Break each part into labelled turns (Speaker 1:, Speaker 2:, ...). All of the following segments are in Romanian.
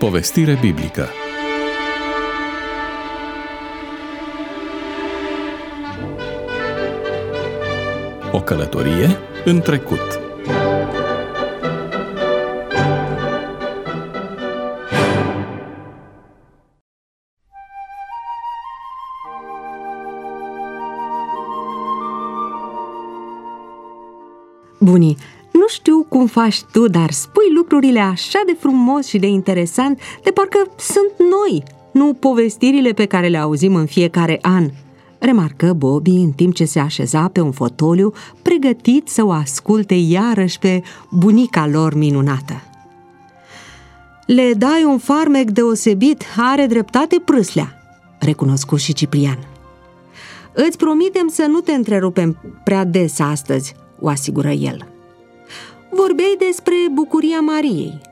Speaker 1: Povestire biblică. O călătorie în trecut.
Speaker 2: Bunii, nu știu cum faci tu, dar spui lucrurile așa de frumos și de interesant, de parcă sunt noi, nu povestirile pe care le auzim în fiecare an. Remarcă Bobby în timp ce se așeza pe un fotoliu, pregătit să o asculte iarăși pe bunica lor minunată. Le dai un farmec deosebit, are dreptate prâslea, recunoscu și Ciprian. Îți promitem să nu te întrerupem prea des astăzi, o asigură el. Vorbeai despre bucuria Mariei.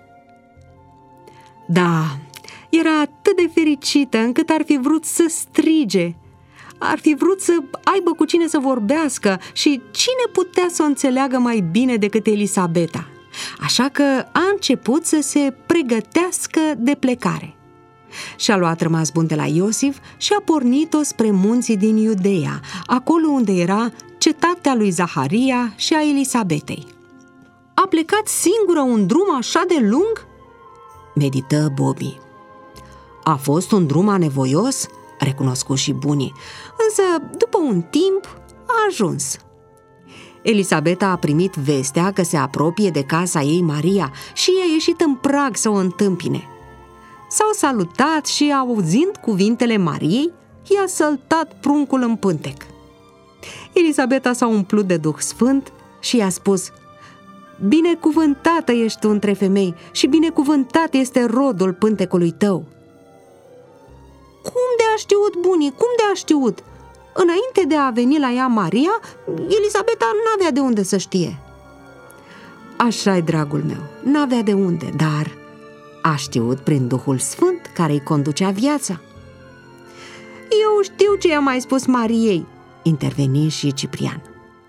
Speaker 2: Da, era atât de fericită încât ar fi vrut să strige. Ar fi vrut să aibă cu cine să vorbească și cine putea să o înțeleagă mai bine decât Elisabeta. Așa că a început să se pregătească de plecare. Și-a luat rămas bun de la Iosif și a pornit-o spre munții din Iudeea, acolo unde era cetatea lui Zaharia și a Elisabetei. A plecat singură un drum așa de lung? Medită Bobby. A fost un drum anevoios, recunoscu și bunii, însă după un timp a ajuns. Elisabeta a primit vestea că se apropie de casa ei Maria și i-a ieșit în prag să o întâmpine. S-au salutat și, auzind cuvintele Mariei, i-a săltat pruncul în pântec. Elisabeta s-a umplut de Duh Sfânt și i-a spus: „Binecuvântată ești tu între femei și binecuvântat este rodul pântecului tău.” Cum de-a știut, bunii, cum de-a știut? Înainte de a veni la ea Maria, Elisabeta n-avea de unde să știe. Așa-i, dragul meu, n-avea de unde, dar a știut prin Duhul Sfânt care îi conducea viața. Eu știu ce i-a mai spus Mariei, interveni și Ciprian.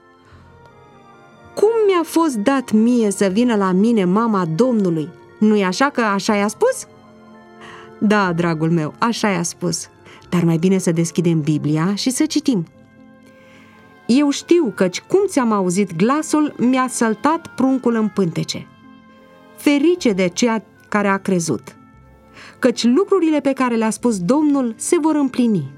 Speaker 2: Cum mi-a fost dat mie să vină la mine mama Domnului? Nu-i așa că așa i-a spus? Da, dragul meu, așa i-a spus, dar mai bine să deschidem Biblia și să citim. Eu știu căci cum ți-am auzit glasul, mi-a săltat pruncul în pântece. Ferice de ceea care a crezut, căci lucrurile pe care le-a spus Domnul se vor împlini.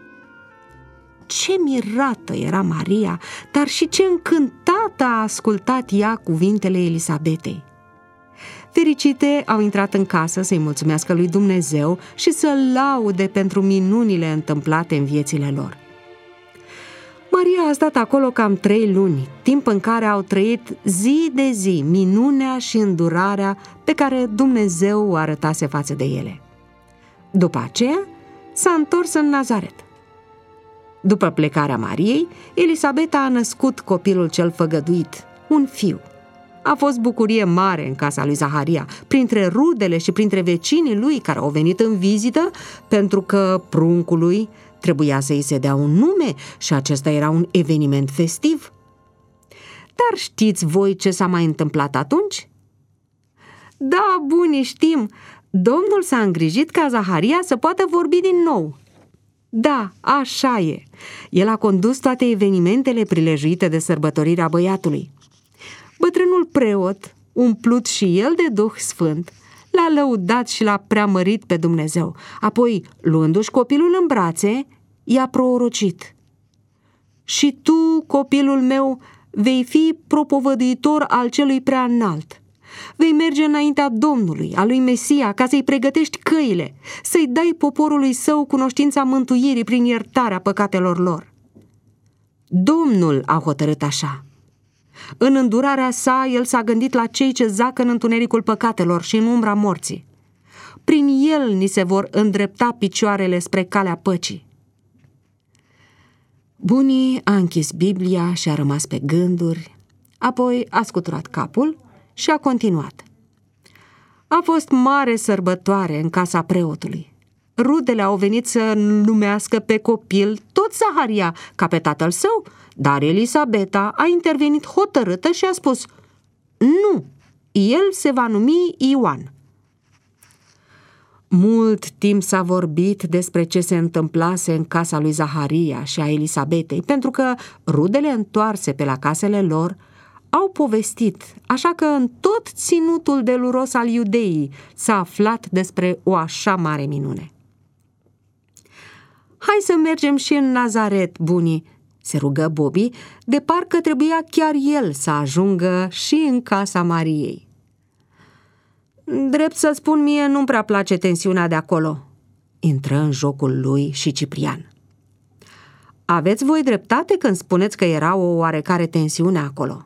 Speaker 2: Ce mirată era Maria, dar și ce încântată a ascultat ea cuvintele Elisabetei. Fericite au intrat în casă să-i mulțumească lui Dumnezeu și să-L laude pentru minunile întâmplate în viețile lor. Maria a stat acolo cam 3 luni, timp în care au trăit zi de zi minunea și îndurarea pe care Dumnezeu o arătase față de ele. După aceea s-a întors în Nazaret. După plecarea Mariei, Elisabeta a născut copilul cel făgăduit, un fiu. A fost bucurie mare în casa lui Zaharia, printre rudele și printre vecinii lui care au venit în vizită, pentru că pruncului trebuia să îi se dea un nume și acesta era un eveniment festiv. Dar știți voi ce s-a mai întâmplat atunci? Da, bunii, știm, Domnul s-a îngrijit ca Zaharia să poată vorbi din nou. Da, așa e. El a condus toate evenimentele prilejuite de sărbătorirea băiatului. Bătrânul preot, umplut și el de Duh Sfânt, l-a lăudat și l-a preamărit pe Dumnezeu. Apoi, luându-și copilul în brațe, i-a prorocit: „Și tu, copilul meu, vei fi propovăduitor al celui prea înalt. Vei merge înaintea Domnului, a lui Mesia, ca să-i pregătești căile, să-i dai poporului său cunoștința mântuirii prin iertarea păcatelor lor.” Domnul a hotărât așa. În îndurarea sa, el s-a gândit la cei ce zac în întunericul păcatelor și în umbra morții. Prin el ni se vor îndrepta picioarele spre calea păcii. Bunii a închis Biblia și a rămas pe gânduri, apoi a scuturat capul și a continuat. A fost mare sărbătoare în casa preotului. Rudele au venit să numească pe copil tot Zaharia ca pe tatăl său, dar Elisabeta a intervenit hotărâtă și a spus: „Nu, el se va numi Ioan.” Mult timp s-a vorbit despre ce se întâmplase în casa lui Zaharia și a Elisabetei, pentru că rudele întoarse pe la casele lor au povestit, așa că în tot ținutul deluros al Iudeii s-a aflat despre o așa mare minune. Hai să mergem și în Nazaret, bunii, se rugă Bobby, de parcă trebuia chiar el să ajungă și în casa Mariei. Drept să spun, mie nu-mi prea place tensiunea de acolo, intră în jocul lui și Ciprian. Aveți voi dreptate când spuneți că era o oarecare tensiune acolo.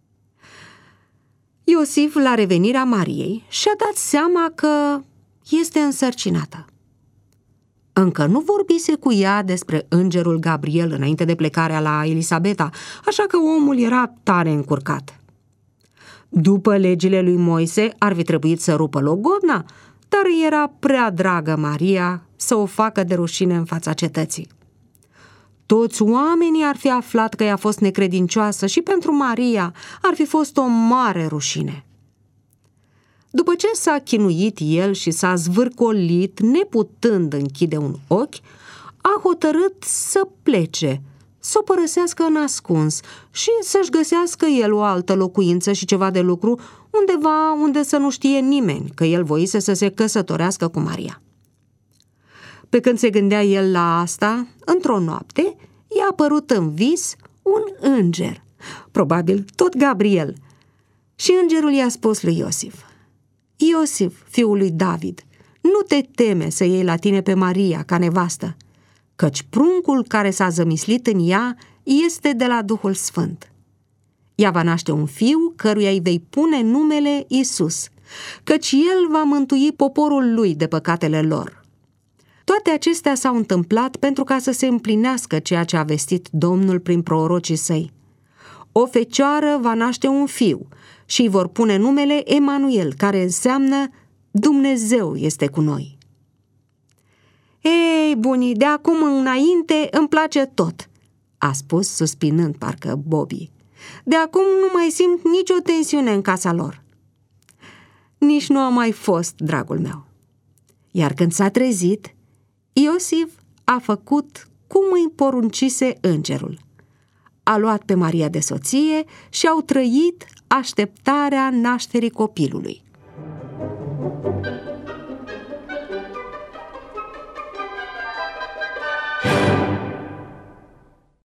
Speaker 2: Iosif, la revenirea Mariei, și-a dat seama că este însărcinată. Încă nu vorbise cu ea despre îngerul Gabriel înainte de plecarea la Elisabeta, așa că omul era tare încurcat. După legile lui Moise ar fi trebuit să rupă logodna, dar era prea dragă Maria să o facă de rușine în fața cetății. Toți oamenii ar fi aflat că i-a fost necredincioasă și pentru Maria ar fi fost o mare rușine. După ce s-a chinuit el și s-a zvârcolit, neputând închide un ochi, a hotărât să plece, să o părăsească în ascuns și să-și găsească el o altă locuință și ceva de lucru undeva unde să nu știe nimeni că el voise să se căsătorească cu Maria. Pe când se gândea el la asta, într-o noapte i-a apărut în vis un înger, probabil tot Gabriel, și îngerul i-a spus lui Iosif: Iosif, fiul lui David, nu te teme să iei la tine pe Maria ca nevastă, căci pruncul care s-a zămislit în ea este de la Duhul Sfânt. Ea va naște un fiu căruia îi vei pune numele Iisus, căci el va mântui poporul lui de păcatele lor. Toate acestea s-au întâmplat pentru ca să se împlinească ceea ce a vestit Domnul prin prorocii săi. O fecioară va naște un fiu și îi vor pune numele Emanuel, care înseamnă Dumnezeu este cu noi. Ei, bunii, de acum înainte îmi place tot, a spus suspinând parcă Bobby. De acum nu mai simt nicio tensiune în casa lor. Nici nu a mai fost, dragul meu. Iar când s-a trezit, Iosif a făcut cum îi poruncise îngerul. A luat pe Maria de soție și au trăit așteptarea nașterii copilului.